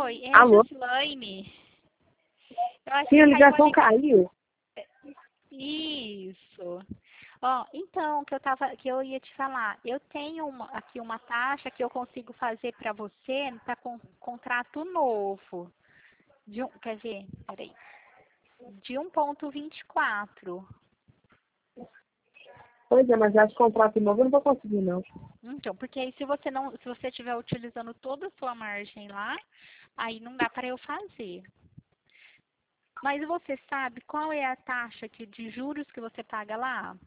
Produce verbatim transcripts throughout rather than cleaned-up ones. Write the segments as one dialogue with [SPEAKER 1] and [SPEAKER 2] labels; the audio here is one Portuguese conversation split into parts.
[SPEAKER 1] Oi, é a
[SPEAKER 2] Alô?
[SPEAKER 1] Gislaine. Eu acho
[SPEAKER 2] Sim, a
[SPEAKER 1] que caiu a
[SPEAKER 2] ligação
[SPEAKER 1] ligação.
[SPEAKER 2] caiu.
[SPEAKER 1] Isso. Ó, então, que eu tava, que eu ia te falar, eu tenho uma- aqui uma taxa que eu consigo fazer para você para com, contrato novo. De um, quer ver? Peraí. De um ponto vinte e quatro.
[SPEAKER 2] Pois é, mas já de contrato novo eu não vou conseguir, não.
[SPEAKER 1] Então, porque aí se você não, se você estiver utilizando toda a sua margem lá, aí não dá para eu fazer. Mas você sabe qual é a taxa que, de juros que você paga lá?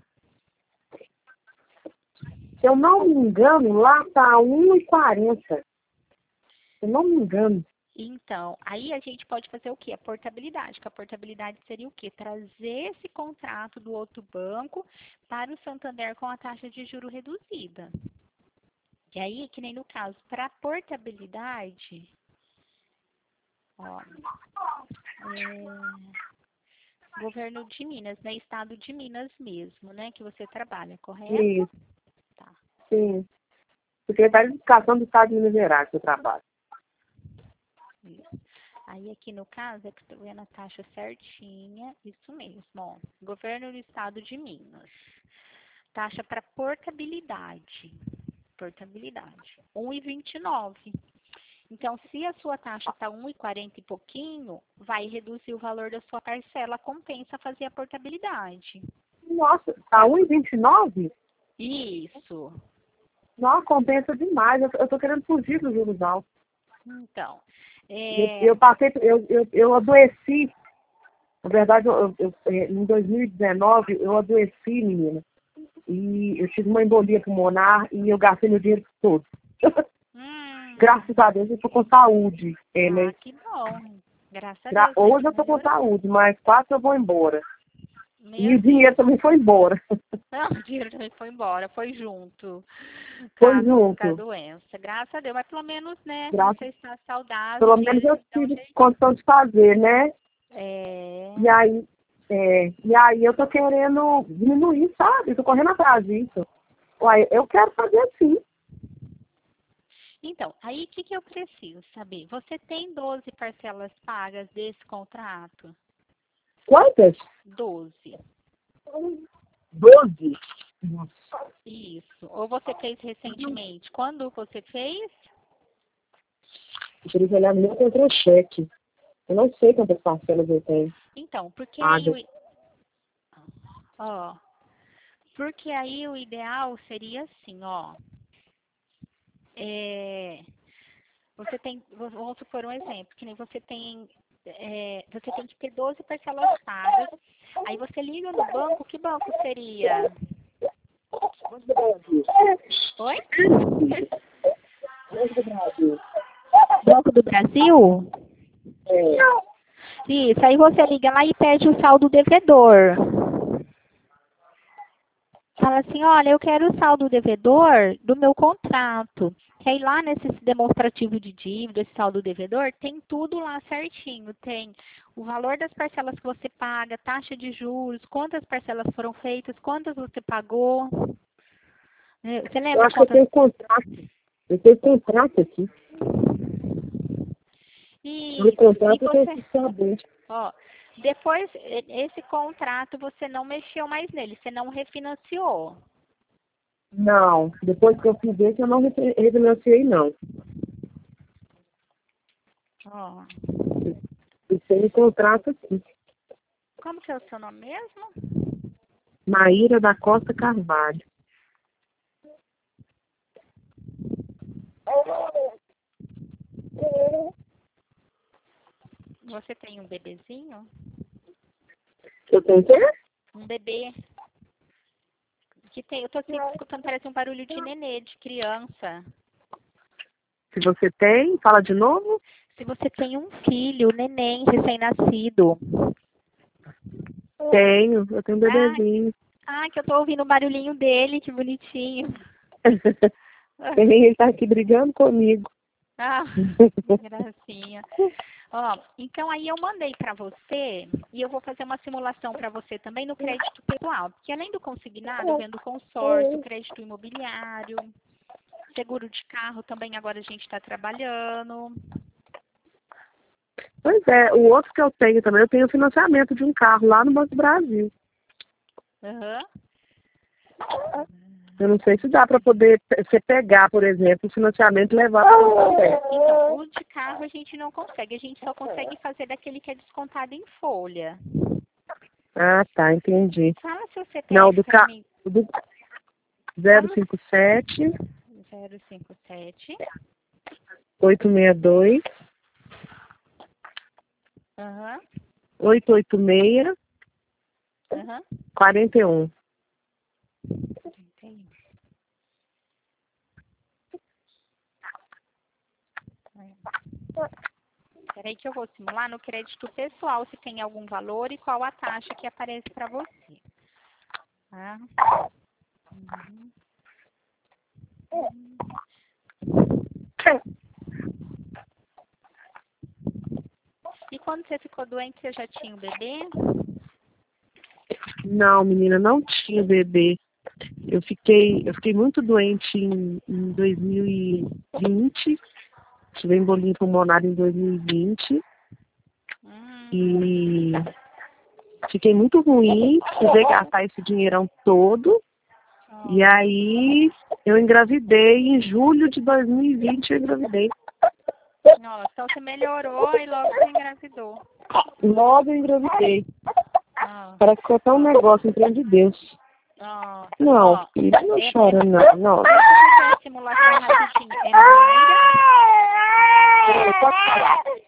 [SPEAKER 2] Se eu não me engano, lá tá um e quarenta. Se eu não me engano.
[SPEAKER 1] Então, aí a gente pode fazer o quê? A portabilidade. Que a portabilidade seria o quê? Trazer esse contrato do outro banco para o Santander com a taxa de juro reduzida. E aí, que nem no caso, para portabilidade, ó, é, governo de Minas, né? Estado de Minas mesmo, né? Que você trabalha, correto?
[SPEAKER 2] Isso,
[SPEAKER 1] Tá.
[SPEAKER 2] sim. Secretaria de Educação do Estado de Minas Gerais, que eu trabalho.
[SPEAKER 1] Isso. Aí aqui no caso, é que estou vendo a taxa certinha, isso mesmo, ó. Governo do Estado de Minas. Taxa para portabilidade. Portabilidade. um e vinte e nove. Então, se a sua taxa está um e quarenta e pouquinho, vai reduzir o valor da sua parcela, compensa fazer a portabilidade.
[SPEAKER 2] Nossa, tá um e vinte e nove?
[SPEAKER 1] Isso.
[SPEAKER 2] Nossa, compensa demais. Eu, eu tô querendo fugir dos juros altos.
[SPEAKER 1] Então,
[SPEAKER 2] Eu,
[SPEAKER 1] é,
[SPEAKER 2] eu passei, eu, eu, eu adoeci. Na verdade, eu, eu, eu- em dois mil e dezenove, eu adoeci, menina. E eu tive uma embolia pulmonar e eu gastei meu dinheiro todo.
[SPEAKER 1] hum,
[SPEAKER 2] Graças a Deus eu tô com saúde. É,
[SPEAKER 1] ah,
[SPEAKER 2] né?
[SPEAKER 1] que bom. Graças a
[SPEAKER 2] Gra-
[SPEAKER 1] Deus, né,
[SPEAKER 2] Hoje
[SPEAKER 1] que
[SPEAKER 2] eu tô com
[SPEAKER 1] melhorou.
[SPEAKER 2] saúde, mas quase eu vou embora. E
[SPEAKER 1] Meu
[SPEAKER 2] o
[SPEAKER 1] Deus.
[SPEAKER 2] dinheiro também foi embora.
[SPEAKER 1] Não, o dinheiro também foi embora, foi junto com
[SPEAKER 2] Foi
[SPEAKER 1] a, com a
[SPEAKER 2] junto.
[SPEAKER 1] doença. Graças a Deus, mas pelo menos, né,
[SPEAKER 2] Graças,
[SPEAKER 1] você está saudável, o
[SPEAKER 2] pelo menos
[SPEAKER 1] dinheiro
[SPEAKER 2] eu
[SPEAKER 1] te dá um
[SPEAKER 2] tive
[SPEAKER 1] jeito.
[SPEAKER 2] condição de fazer, né?
[SPEAKER 1] É,
[SPEAKER 2] E aí, é, e aí eu tô querendo diminuir, sabe? Tô correndo atrás disso. Uai, eu quero fazer assim.
[SPEAKER 1] então, aí o que, que eu preciso saber? Você tem doze parcelas pagas desse contrato?
[SPEAKER 2] Quantas?
[SPEAKER 1] Doze.
[SPEAKER 2] Doze. Nossa.
[SPEAKER 1] Isso. Ou você fez recentemente? Quando você fez?
[SPEAKER 2] Eu queria olhar no meu contra-cheque. Eu não sei quantas parcelas eu tenho
[SPEAKER 1] Então, porque aí
[SPEAKER 2] pagas.
[SPEAKER 1] o, ó, porque aí o ideal seria assim, ó. É, você tem, vamos supor um exemplo, que nem você tem, é, você tem que ter doze parcelas pagas. Aí você liga no banco, que banco seria?
[SPEAKER 2] Banco do Brasil.
[SPEAKER 1] Oi?
[SPEAKER 2] Banco do Brasil.
[SPEAKER 1] Banco do Brasil?
[SPEAKER 2] É.
[SPEAKER 1] Isso, aí você liga lá e pede o saldo devedor. Fala assim, olha, eu quero o saldo devedor do meu contrato. Que aí lá nesse demonstrativo de dívida, esse saldo devedor, tem tudo lá certinho. Tem o valor das parcelas que você paga, taxa de juros, quantas parcelas foram feitas, quantas você pagou. Eh, Você
[SPEAKER 2] Eu
[SPEAKER 1] lembra
[SPEAKER 2] acho que eu
[SPEAKER 1] quantas?
[SPEAKER 2] tenho contrato. Eu tenho contrato aqui. No
[SPEAKER 1] Isso. E
[SPEAKER 2] contrato eu tenho
[SPEAKER 1] você,
[SPEAKER 2] que saber.
[SPEAKER 1] ó, depois, eh, esse contrato você não mexeu mais nele, você não refinanciou.
[SPEAKER 2] Não, depois que eu fiz esse, eu não refi- refinanciei, não.
[SPEAKER 1] Ó,
[SPEAKER 2] Eu tenho contrato aqui.
[SPEAKER 1] como que é o seu nome mesmo?
[SPEAKER 2] Maíra da Costa Carvalho.
[SPEAKER 1] Você tem um bebezinho?
[SPEAKER 2] Eu tenho quê?
[SPEAKER 1] Um bebê que tem, eu tô assim, escutando, parece um barulho de nenê, de criança.
[SPEAKER 2] Se você tem, fala de novo.
[SPEAKER 1] Se você tem um filho, neném, recém-nascido.
[SPEAKER 2] Tenho, eu tenho um
[SPEAKER 1] Ah,
[SPEAKER 2] bebezinho.
[SPEAKER 1] ah, que eu tô ouvindo o barulhinho dele, que bonitinho.
[SPEAKER 2] Ele tá aqui brigando comigo.
[SPEAKER 1] Ah, que gracinha. Ó, então aí eu mandei para você e eu vou fazer uma simulação para você também no crédito pessoal, porque além do consignado, eu vendo consórcio, crédito imobiliário, seguro de carro também agora a gente está trabalhando.
[SPEAKER 2] Pois é, o outro que eu tenho também, eu tenho financiamento de um carro lá no Banco do Brasil.
[SPEAKER 1] Aham.
[SPEAKER 2] Eu não sei se dá para poder você pegar, por exemplo, o financiamento e levar para o Santander.
[SPEAKER 1] Então, o de carro a gente não consegue, a gente só consegue fazer daquele que é descontado em folha.
[SPEAKER 2] Ah, tá, entendi.
[SPEAKER 1] Fala seu
[SPEAKER 2] Não,
[SPEAKER 1] C P F
[SPEAKER 2] do
[SPEAKER 1] para
[SPEAKER 2] carro
[SPEAKER 1] mim.
[SPEAKER 2] do zero cinco sete,
[SPEAKER 1] zero cinco sete.
[SPEAKER 2] oito seis dois,
[SPEAKER 1] Aham.
[SPEAKER 2] oito oito seis,
[SPEAKER 1] Aham.
[SPEAKER 2] quatro um.
[SPEAKER 1] Entendi. Peraí que eu vou simular no crédito pessoal se tem algum valor e qual a taxa que aparece para você. Tá? Uhum. Uhum. E quando você ficou doente, você já tinha o bebê?
[SPEAKER 2] Não, menina, não tinha bebê. Eu fiquei, eu fiquei muito doente em, em dois mil e vinte. Tive embolia pulmonar em dois mil e vinte.
[SPEAKER 1] Hum.
[SPEAKER 2] E fiquei muito ruim, precisei gastar esse dinheirão todo.
[SPEAKER 1] Oh.
[SPEAKER 2] E aí eu engravidei em julho de dois mil e vinte, eu engravidei.
[SPEAKER 1] Nossa, então você melhorou e logo você engravidou.
[SPEAKER 2] Logo eu engravidei.
[SPEAKER 1] Oh.
[SPEAKER 2] Parece que foi um negócio, um trem de Deus.
[SPEAKER 1] Oh.
[SPEAKER 2] Não,
[SPEAKER 1] Oh.
[SPEAKER 2] filho, não
[SPEAKER 1] É,
[SPEAKER 2] chora
[SPEAKER 1] é,
[SPEAKER 2] não, não.
[SPEAKER 1] deixa eu fazer a simulação rapidinho. É Mayra?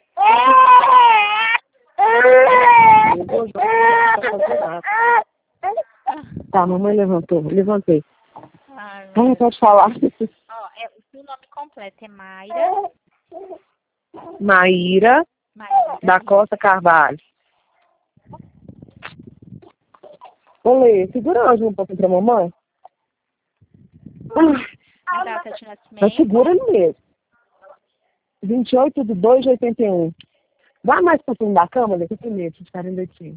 [SPEAKER 2] Eu vou jogar pra fazer nada. Tá, mamãe levantou, levantei.
[SPEAKER 1] Ai,
[SPEAKER 2] Ah, pode falar.
[SPEAKER 1] ó, é, o seu nome completo é Mayra.
[SPEAKER 2] Maíra
[SPEAKER 1] Mayra.
[SPEAKER 2] da Costa Carvalho. Ô, Lê, segura hoje um pouquinho pra mamãe.
[SPEAKER 1] A data de
[SPEAKER 2] Mas
[SPEAKER 1] nascimento.
[SPEAKER 2] segura ele mesmo. vinte e oito de dois de oitenta e um. Vai mais pra cima da cama, Lê, que eu tenho medo de ficar leitinho.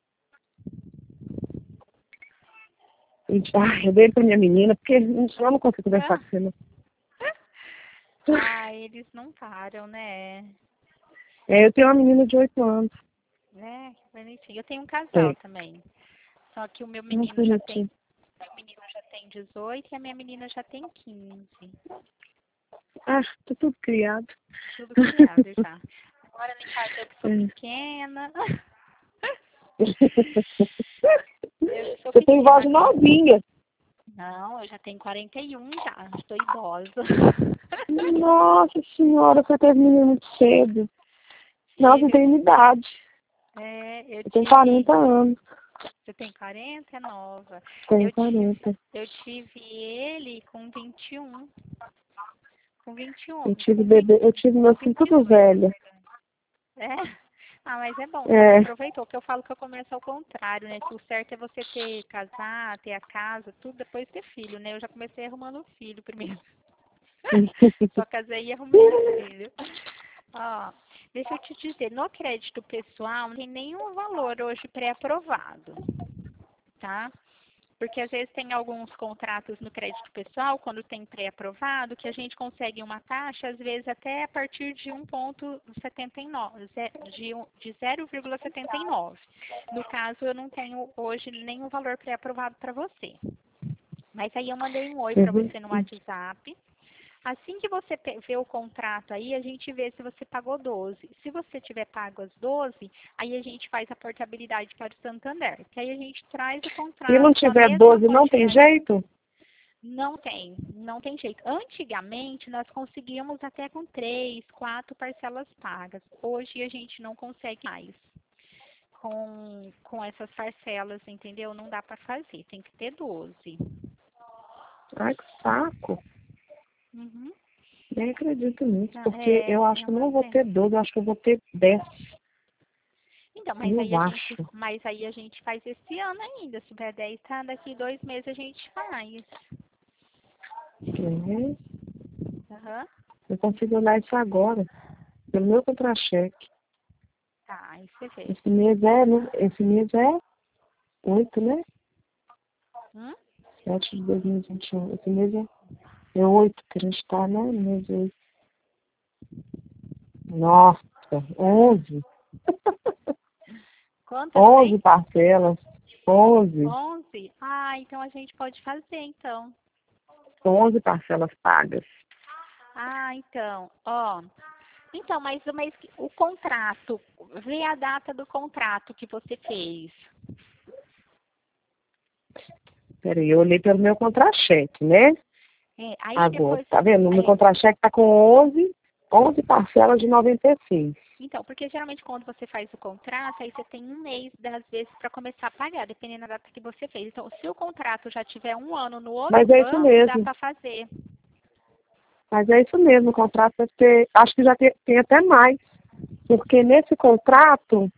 [SPEAKER 2] Ai, eu dei ele pra minha menina, porque eu não consigo conversar com você, não.
[SPEAKER 1] Ah, eles não param, né?
[SPEAKER 2] É, eu tenho uma menina de oito anos.
[SPEAKER 1] Né? Que bonitinho. Eu tenho um casal
[SPEAKER 2] Tem.
[SPEAKER 1] também. Só que o meu
[SPEAKER 2] Muito
[SPEAKER 1] menino já tem,
[SPEAKER 2] bonitinho.
[SPEAKER 1] meu menino já tem dezoito e a minha menina já tem quinze.
[SPEAKER 2] Ah, tá tudo criado.
[SPEAKER 1] Tudo criado já. Agora nem casa eu que sou pequena. Eu sou
[SPEAKER 2] Você tem voz
[SPEAKER 1] pequena.
[SPEAKER 2] novinha.
[SPEAKER 1] Não, eu já tenho quarenta e um já. Estou idosa.
[SPEAKER 2] Nossa senhora, você teve menino muito cedo. Não, você tem minha idade.
[SPEAKER 1] É, eu
[SPEAKER 2] Eu tenho
[SPEAKER 1] tive...
[SPEAKER 2] quarenta anos.
[SPEAKER 1] Você tem quarenta? É nova.
[SPEAKER 2] Tenho
[SPEAKER 1] Eu tive,
[SPEAKER 2] quarenta.
[SPEAKER 1] eu tive ele com vinte e um. Com vinte e um.
[SPEAKER 2] Eu tive
[SPEAKER 1] Com
[SPEAKER 2] bebê,
[SPEAKER 1] vinte,
[SPEAKER 2] eu tive meu filho
[SPEAKER 1] vinte e
[SPEAKER 2] tudo
[SPEAKER 1] dois, na
[SPEAKER 2] velho.
[SPEAKER 1] verdade. É? Ah, mas é bom, você
[SPEAKER 2] É.
[SPEAKER 1] aproveitou, que eu falo que eu começo ao contrário, né? Que o certo é você ter, casar, ter a casa, tudo, depois ter filho, né? Eu já comecei arrumando filho primeiro. Só casei e arrumei o filho. Ó, deixa eu te dizer, no crédito pessoal não tem nenhum valor hoje pré-aprovado, tá? Porque às vezes tem alguns contratos no crédito pessoal, quando tem pré-aprovado, que a gente consegue uma taxa, às vezes até a partir de um vírgula setenta e nove, de, um- de zero vírgula setenta e nove. No caso, eu não tenho hoje nenhum valor pré-aprovado para você. Mas aí eu mandei um oi para você no WhatsApp. Assim que você pe- vê o contrato aí, a gente vê se você pagou doze. Se você tiver pago as doze, aí a gente faz a portabilidade para o Santander. Que aí a gente traz o contrato
[SPEAKER 2] Se não
[SPEAKER 1] com a
[SPEAKER 2] tiver
[SPEAKER 1] mesma
[SPEAKER 2] doze, não tem
[SPEAKER 1] quantidade.
[SPEAKER 2] jeito?
[SPEAKER 1] Não tem, não tem jeito. Antigamente, nós conseguíamos até com três, quatro parcelas pagas. Hoje a gente não consegue mais com, com essas parcelas, entendeu? Não dá para fazer, tem que ter doze.
[SPEAKER 2] Ai, que saco.
[SPEAKER 1] Uhum.
[SPEAKER 2] Nem acredito nisso,
[SPEAKER 1] Não,
[SPEAKER 2] porque
[SPEAKER 1] é,
[SPEAKER 2] eu acho
[SPEAKER 1] é
[SPEAKER 2] que eu
[SPEAKER 1] uma
[SPEAKER 2] não vou
[SPEAKER 1] pena.
[SPEAKER 2] ter doze, eu acho que eu vou ter dez.
[SPEAKER 1] Então, mas aí
[SPEAKER 2] Eu
[SPEAKER 1] a gente,
[SPEAKER 2] acho.
[SPEAKER 1] mas aí a gente faz esse ano ainda. Se tiver dez, tá? Daqui dois meses a gente faz.
[SPEAKER 2] Uhum.
[SPEAKER 1] Aham.
[SPEAKER 2] Eu consigo olhar isso agora, pelo meu contra-cheque.
[SPEAKER 1] Tá, aí você vê.
[SPEAKER 2] Esse mês é, né? Esse mês é oito, né?
[SPEAKER 1] Hum?
[SPEAKER 2] sete de dois mil e vinte e um. Esse mês é, é oito que a gente tá, né? No mês oito. Nossa. Nossa, onze.
[SPEAKER 1] Quantas
[SPEAKER 2] onze
[SPEAKER 1] tem?
[SPEAKER 2] parcelas. onze.
[SPEAKER 1] onze? Ah, então a gente pode fazer, então.
[SPEAKER 2] onze parcelas pagas.
[SPEAKER 1] Ah, então, ó. Então, mas, mas o contrato, vê a data do contrato que você fez.
[SPEAKER 2] Peraí, eu olhei pelo meu contra-cheque, né?
[SPEAKER 1] É, aí
[SPEAKER 2] Agora,
[SPEAKER 1] depois,
[SPEAKER 2] tá vendo? O meu
[SPEAKER 1] é,
[SPEAKER 2] contra-cheque tá com onze, onze parcelas de noventa e seis.
[SPEAKER 1] então, porque geralmente quando você faz o contrato, aí você tem um mês, às vezes, para começar a pagar, dependendo da data que você fez. Então, se o contrato já tiver um ano no outro
[SPEAKER 2] Mas é isso
[SPEAKER 1] banco, dá
[SPEAKER 2] mesmo.
[SPEAKER 1] para fazer.
[SPEAKER 2] Mas é isso mesmo, o contrato deve ter, acho que já tem, tem até mais. Porque nesse contrato,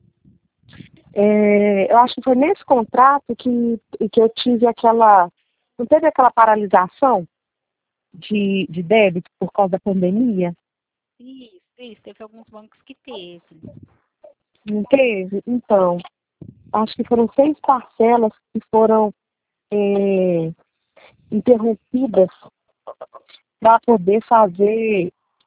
[SPEAKER 2] é, eu acho que foi nesse contrato que, que eu tive aquela, não teve aquela paralisação de, de débito por causa da pandemia?
[SPEAKER 1] Isso, isso. Teve alguns bancos que teve.
[SPEAKER 2] Não teve? Então, acho que foram seis parcelas que foram é, interrompidas para poder fazer,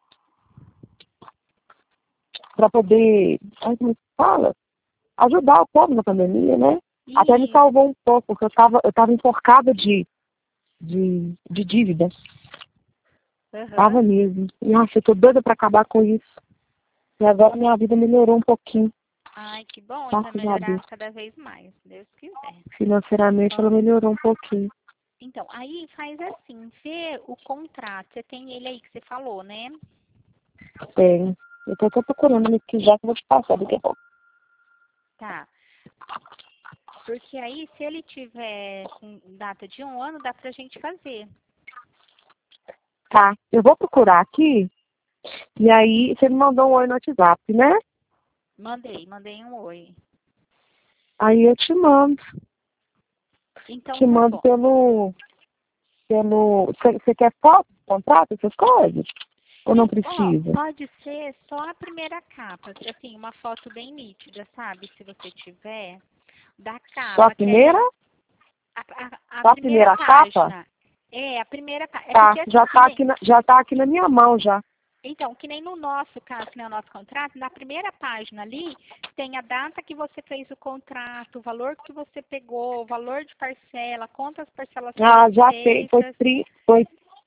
[SPEAKER 2] para poder, ai, como é que fala? Ajudar o povo na pandemia, né? Até me
[SPEAKER 1] Isso.
[SPEAKER 2] salvou um pouco, porque eu estava eu tava enforcada de, de, de dívidas. Tava
[SPEAKER 1] Aham.
[SPEAKER 2] mesmo. Nossa, eu tô doida para acabar com isso. E agora minha vida melhorou um pouquinho,
[SPEAKER 1] Ai, que bom. Então,
[SPEAKER 2] graças a
[SPEAKER 1] melhorar
[SPEAKER 2] Deus.
[SPEAKER 1] cada vez mais, se Deus quiser.
[SPEAKER 2] Financeiramente ela
[SPEAKER 1] Ó,
[SPEAKER 2] melhorou um pouquinho.
[SPEAKER 1] então, aí faz assim, vê o contrato. Você tem ele aí que você falou, né?
[SPEAKER 2] Tem. Eu tô até procurando ele aqui já que eu vou te passar daqui a pouco.
[SPEAKER 1] Tá. Porque aí, se ele tiver com data de um ano, dá pra gente fazer.
[SPEAKER 2] Tá, eu vou procurar aqui, e aí você me mandou um oi no WhatsApp, né?
[SPEAKER 1] Mandei, mandei um oi.
[SPEAKER 2] Aí eu te mando.
[SPEAKER 1] Então
[SPEAKER 2] Te
[SPEAKER 1] tá
[SPEAKER 2] mando
[SPEAKER 1] bom.
[SPEAKER 2] pelo. pelo. Você você quer foto, contrato, essas coisas? Ou não
[SPEAKER 1] Ó,
[SPEAKER 2] precisa?
[SPEAKER 1] pode ser só a primeira capa, assim, uma foto bem nítida, sabe? Se você tiver, da
[SPEAKER 2] Só a
[SPEAKER 1] capa, que
[SPEAKER 2] primeira?
[SPEAKER 1] aí a, a, a
[SPEAKER 2] Só a
[SPEAKER 1] primeira
[SPEAKER 2] primeira capa?
[SPEAKER 1] página. É, a primeira página. É
[SPEAKER 2] Tá,
[SPEAKER 1] porque assim,
[SPEAKER 2] já
[SPEAKER 1] que
[SPEAKER 2] tá
[SPEAKER 1] nem,
[SPEAKER 2] aqui na, já tá aqui na minha mão já.
[SPEAKER 1] então, que nem no nosso caso, que nem o nosso contrato, na primeira página ali, tem a data que você fez o contrato, o valor que você pegou, o valor de parcela, quantas parcelas foram
[SPEAKER 2] Ah, já tem. Foi
[SPEAKER 1] feitas.
[SPEAKER 2] tri, foi.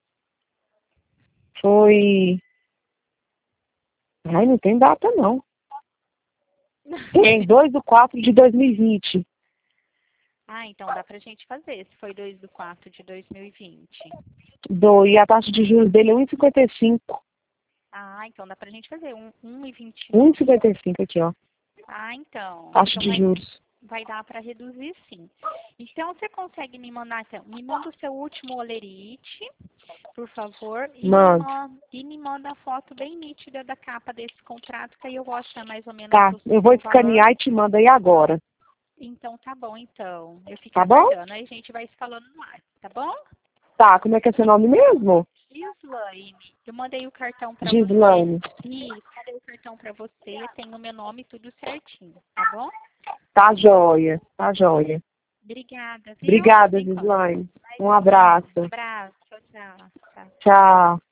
[SPEAKER 2] Foi. Ai, não tem data não. Tem dois do quatro de dois mil e vinte.
[SPEAKER 1] Ah, então dá pra gente fazer, se foi dois do quatro de dois mil e vinte.
[SPEAKER 2] Do, e a taxa de juros dele é um vírgula cinquenta e cinco.
[SPEAKER 1] Ah, então dá pra gente fazer um, um e vinte e um.
[SPEAKER 2] um vírgula cinquenta e cinco aqui, ó.
[SPEAKER 1] Ah, então.
[SPEAKER 2] Taxa
[SPEAKER 1] Então
[SPEAKER 2] de
[SPEAKER 1] vai,
[SPEAKER 2] juros.
[SPEAKER 1] vai dar para reduzir sim. Então você consegue me mandar, então, me manda o seu último olerite, por favor, e me,
[SPEAKER 2] Mando.
[SPEAKER 1] manda, e me manda a foto bem nítida da capa desse contrato, que aí eu vou achar mais ou menos
[SPEAKER 2] Tá,
[SPEAKER 1] o,
[SPEAKER 2] eu vou
[SPEAKER 1] o valor.
[SPEAKER 2] escanear e te mando aí agora.
[SPEAKER 1] Então tá bom, então. Eu fico
[SPEAKER 2] Tá bom?
[SPEAKER 1] aguardando, aí a gente vai se falando no ar, tá bom?
[SPEAKER 2] Tá, como é que é seu nome mesmo?
[SPEAKER 1] Gislaine, eu mandei o cartão para você.
[SPEAKER 2] Gislaine.
[SPEAKER 1] Isso, mandei o cartão para você, tem o meu nome tudo certinho, tá bom?
[SPEAKER 2] Tá joia, tá joia.
[SPEAKER 1] Obrigada, viu?
[SPEAKER 2] Obrigada,
[SPEAKER 1] Sem conta.
[SPEAKER 2] Gislaine. Um
[SPEAKER 1] Imagina.
[SPEAKER 2] abraço.
[SPEAKER 1] Abraço. Tchau, tchau. Tchau.
[SPEAKER 2] Tchau.